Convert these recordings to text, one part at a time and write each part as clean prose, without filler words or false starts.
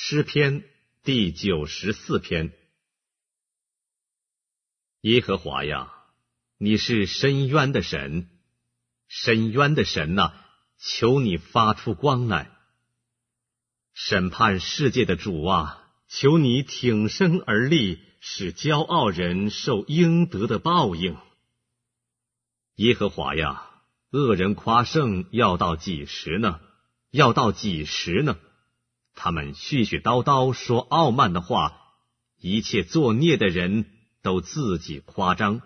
诗篇第94篇。耶和华呀，你是深渊的神，深渊的神呐，求你发出光来。审判世界的主啊，求你挺身而立，使骄傲人受应得的报应。耶和华呀，恶人夸胜要到几时呢？要到几时呢？他们絮絮叨叨说傲慢的话，一切作孽的人都自己夸张。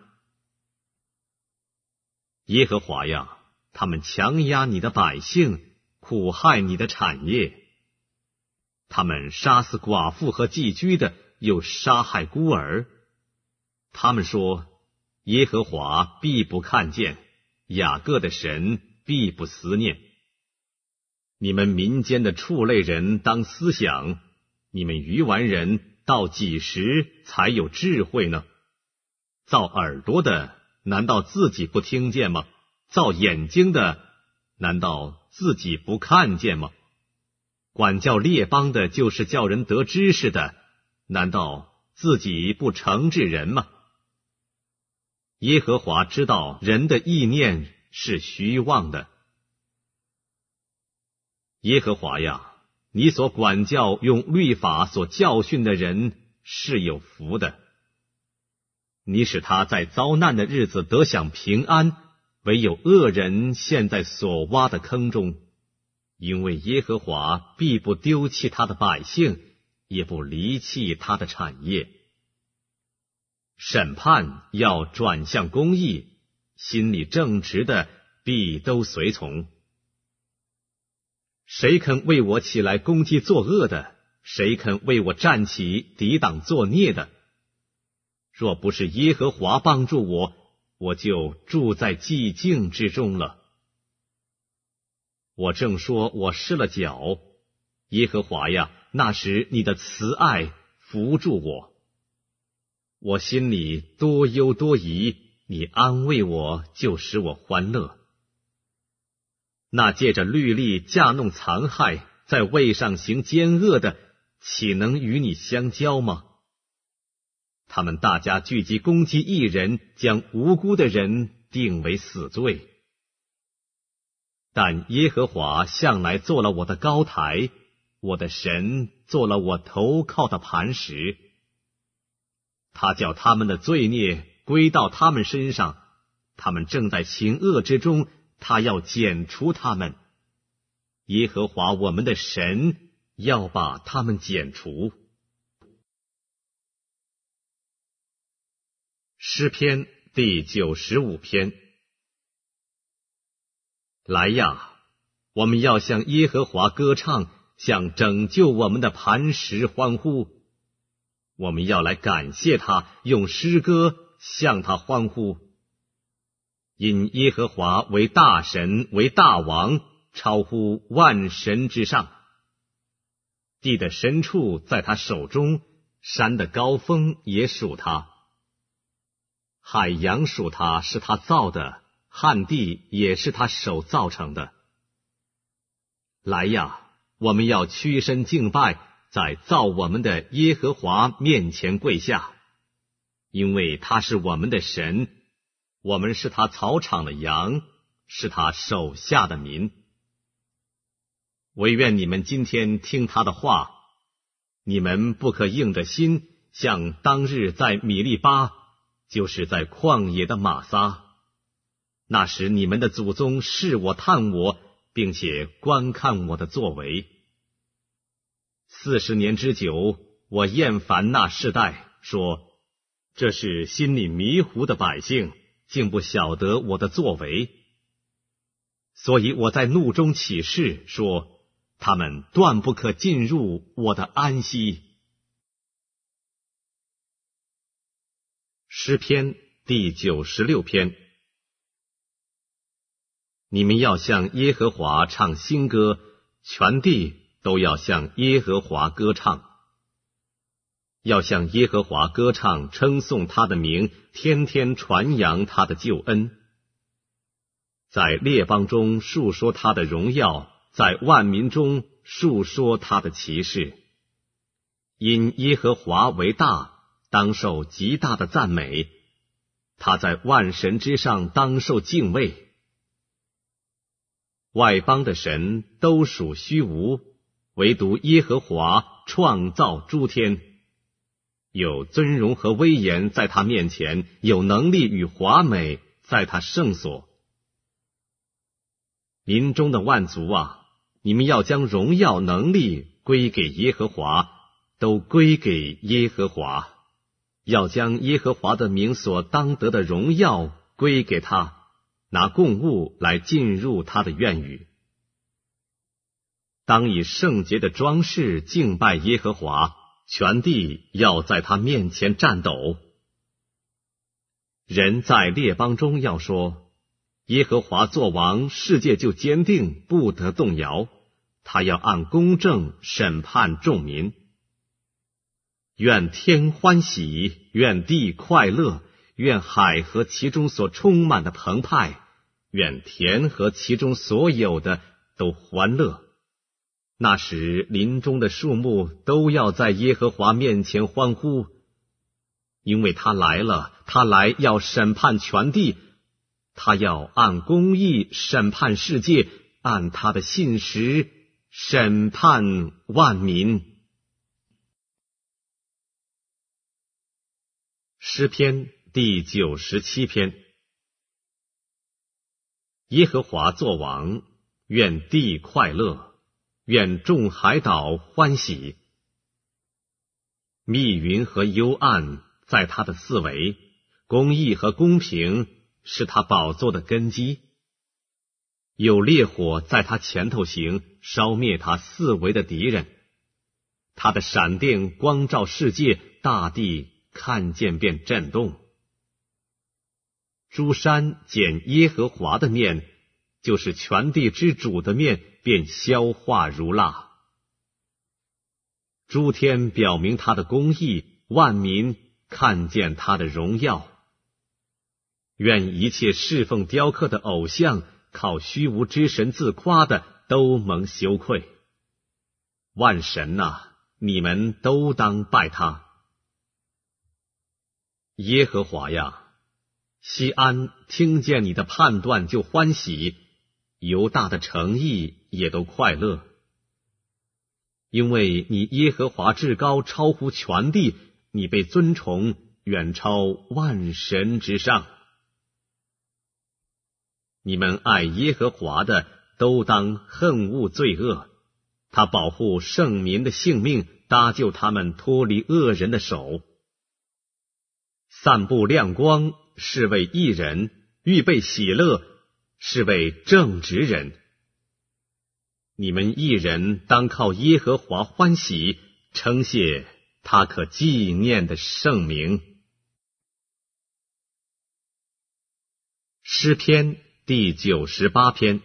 耶和华呀，他们强压你的百姓，苦害你的产业。他们杀死寡妇和寄居的，又杀害孤儿。他们说，耶和华必不看见，雅各的神必不思念。你们民间的畜类人当思想，你们愚顽人到几时才有智慧呢？造耳朵的，难道自己不听见吗？造眼睛的，难道自己不看见吗？管教列邦的，就是叫人得知识的，难道自己不惩治人吗？耶和华知道人的意念是虚妄的。耶和华呀，你所管教用律法所教训的人是有福的。你使他在遭难的日子得享平安，唯有恶人陷在所挖的坑中。因为耶和华必不丢弃他的百姓，也不离弃他的产业。审判要转向公义，心里正直的必都随从。谁肯为我起来攻击作恶的？谁肯为我站起抵挡作孽的？若不是耶和华帮助我，我就住在寂静之中了。我正说我失了脚，耶和华呀，那时你的慈爱扶住我。我心里多忧多疑，你安慰我，就使我欢乐。那借着律例架弄残害，在位上行奸恶的，岂能与你相交吗？他们大家聚集攻击一人，将无辜的人定为死罪。但耶和华向来做了我的高台，我的神做了我投靠的磐石。他叫他们的罪孽归到他们身上，他们正在行恶之中，他要剪除他们。耶和华我们的神要把他们剪除。诗篇第95篇。来呀，我们要向耶和华歌唱，向拯救我们的磐石欢呼。我们要来感谢他，用诗歌向他欢呼。因耶和华为大神，为大王，超乎万神之上。地的深处在他手中，山的高峰也属他。海洋属他，是他造的，旱地也是他手造成的。来呀，我们要屈身敬拜，在造我们的耶和华面前跪下，因为他是我们的神，我们是他草场的羊，是他手下的民。惟愿你们今天听他的话，你们不可硬着心，像当日在米利巴，就是在旷野的玛撒。那时你们的祖宗视我探我，并且观看我的作为。40年之久，我厌烦那世代，说这是心里迷糊的百姓，竟不晓得我的作为。所以我在怒中起誓，说他们断不可进入我的安息。诗篇第96篇。你们要向耶和华唱新歌，全地都要向耶和华歌唱。要向耶和华歌唱，称颂他的名，天天传扬他的救恩。在列邦中述说他的荣耀，在万民中述说他的奇事。 因耶和华为大，当受极大的赞美，他在万神之上当受敬畏。外邦的神都属虚无，唯独耶和华创造诸天。有尊荣和威严在他面前，有能力与华美在他圣所。民中的万族啊，你们要将荣耀能力归给耶和华，都归给耶和华，要将耶和华的名所当得的荣耀归给他，拿供物来进入他的院宇。当以圣洁的装饰敬拜耶和华，全地要在他面前颤抖。人在列邦中要说，耶和华作王，世界就坚定，不得动摇。他要按公正审判众民。愿天欢喜，愿地快乐，愿海和其中所充满的澎湃，愿田和其中所有的都欢乐。那时林中的树木都要在耶和华面前欢呼，因为他来了，他来要审判全地，他要按公义审判世界，按他的信实审判万民。诗篇第97篇。耶和华作王，愿地快乐，愿众海岛欢喜。密云和幽暗在他的四围，公义和公平是他宝座的根基。有烈火在他前头行，烧灭他四围的敌人。他的闪电光照世界，大地看见便震动。诸山见耶和华的面，就是全地之主的面，便消化如蜡。诸天表明他的公义，万民看见他的荣耀。愿一切侍奉雕刻的偶像，靠虚无之神自夸的，都蒙羞愧。万神啊，你们都当拜他。耶和华呀，西安听见你的判断就欢喜，犹大的诚意也都快乐。因为你耶和华至高，超乎全地，你被尊崇，远超万神之上。你们爱耶和华的，都当恨恶罪恶。他保护圣民的性命，搭救他们脱离恶人的手。散布亮光是为义人，预备喜乐是为正直人。你们义人当靠耶和华欢喜，称谢他可纪念的圣名。诗篇第98篇。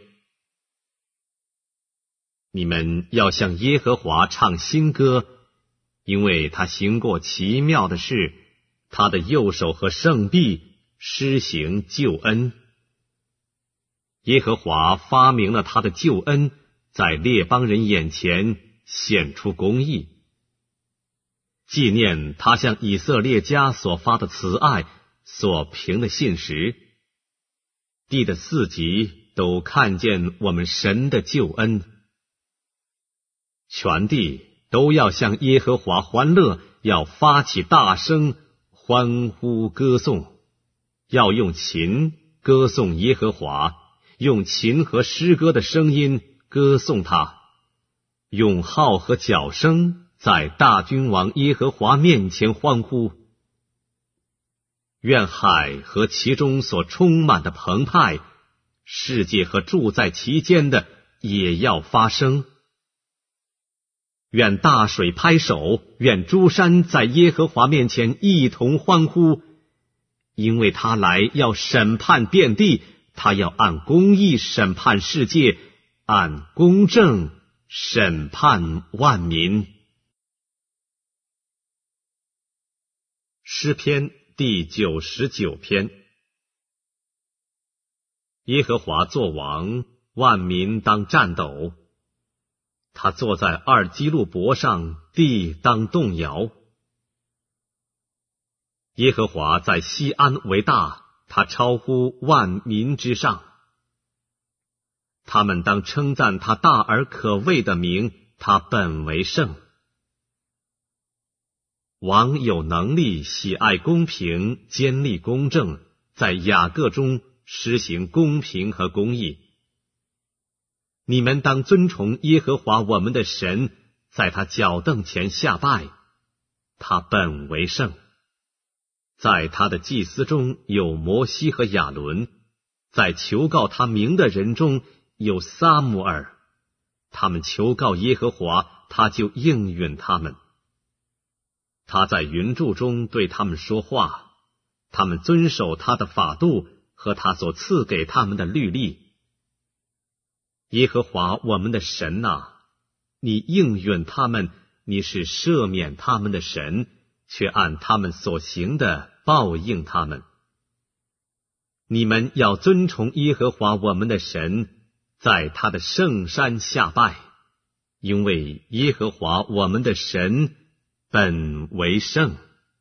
你们要向耶和华唱新歌，因为他行过奇妙的事，他的右手和圣臂施行救恩。耶和华发明了他的救恩，在列邦人眼前显出公义，纪念他向以色列家所发的慈爱，所凭的信实。地的四极都看见我们神的救恩。全地都要向耶和华欢乐，要发起大声欢呼歌颂，要用琴歌颂耶和华，用琴和诗歌的声音歌颂他，用号和角声在大君王耶和华面前欢呼。愿海和其中所充满的澎湃，世界和住在其间的也要发声。愿大水拍手，愿诸山在耶和华面前一同欢呼，因为他来要审判遍地，他要按公义审判世界，按公正审判万民。诗篇第99篇。耶和华作王，万民当战斗。 他坐在二基路伯上，地当动摇。耶和华在西安为大，他超乎万民之上。他们当称赞他大而可畏的名，他本为圣。王有能力，喜爱公平，坚立公正，在雅各中实行公平和公义。你们当尊崇耶和华我们的神，在他脚凳前下拜，他本为圣。在他的祭司中有摩西和亚伦，在求告他名的人中有撒母耳，他们求告耶和华，他就应允他们。他在云柱中对他们说话，他们遵守他的法度和他所赐给他们的律例。耶和华我们的神啊，你应允他们，你是赦免他们的神，却按他们所行的报应他们。你们要尊崇耶和华我们的神，在他的圣山下拜，因为耶和华我们的神本为圣。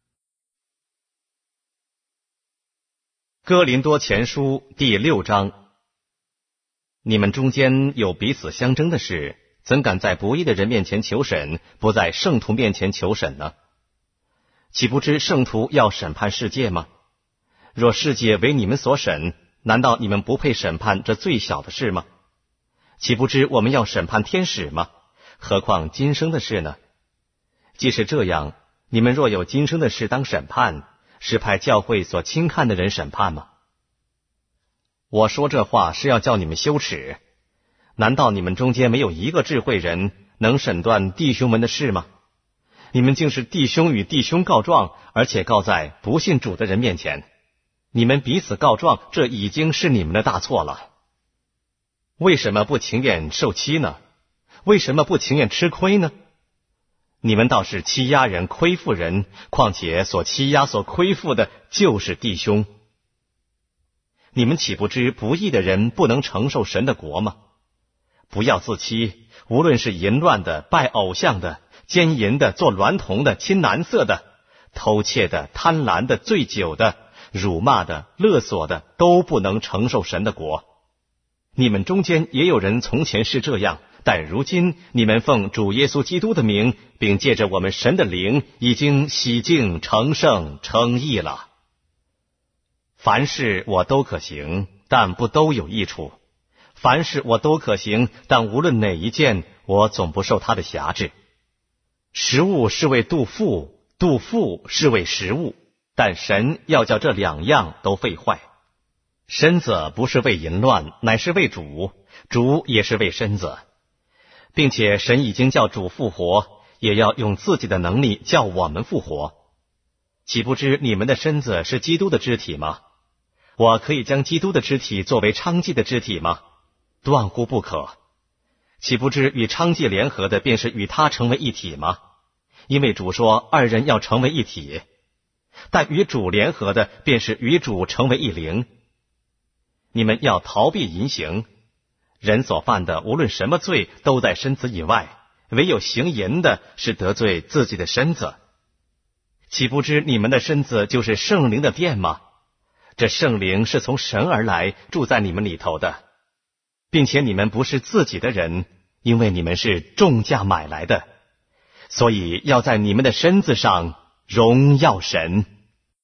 哥林多前书第6章。你们中间有彼此相争的事，怎敢在不义的人面前求审，不在圣徒面前求审呢？岂不知圣徒要审判世界吗？若世界为你们所审，难道你们不配审判这最小的事吗？岂不知我们要审判天使吗？何况今生的事呢？既是这样，你们若有今生的事当审判，是派教会所轻看的人审判吗？我说这话是要叫你们羞耻。难道你们中间没有一个智慧人能审断弟兄们的事吗？你们竟是弟兄与弟兄告状，而且告在不信主的人面前。你们彼此告状，这已经是你们的大错了。为什么不情愿受欺呢？为什么不情愿吃亏呢？你们倒是欺压人、亏负人，况且所欺压、所亏负的就是弟兄。你们岂不知不义的人不能承受神的国吗？不要自欺，无论是淫乱的、拜偶像的、奸淫的、做娈童的、亲男色的、偷窃的、贪婪的、醉酒的、辱骂的、勒索的，都不能承受神的国。你们中间也有人从前是这样，但如今你们奉主耶稣基督的名，并借着我们神的灵，已经洗净、成圣、称义了。凡事我都可行，但不都有益处；凡事我都可行，但无论哪一件，我总不受他的辖制。食物是为肚腹，肚腹是为食物，但神要叫这两样都废坏。身子不是为淫乱，乃是为主，主也是为身子，并且神已经叫主复活，也要用自己的能力叫我们复活。岂不知你们的身子是基督的肢体吗？我可以将基督的肢体作为娼妓的肢体吗？断乎不可。岂不知与娼妓联合的，便是与他成为一体吗？因为主说二人要成为一体。但与主联合的，便是与主成为一灵。你们要逃避淫行。人所犯的无论什么罪，都在身子以外，唯有行淫的是得罪自己的身子。岂不知你们的身子就是圣灵的殿吗？这圣灵是从神而来，住在你们里头的，并且你们不是自己的人，因为你们是重价买来的，所以要在你们的身子上荣耀神。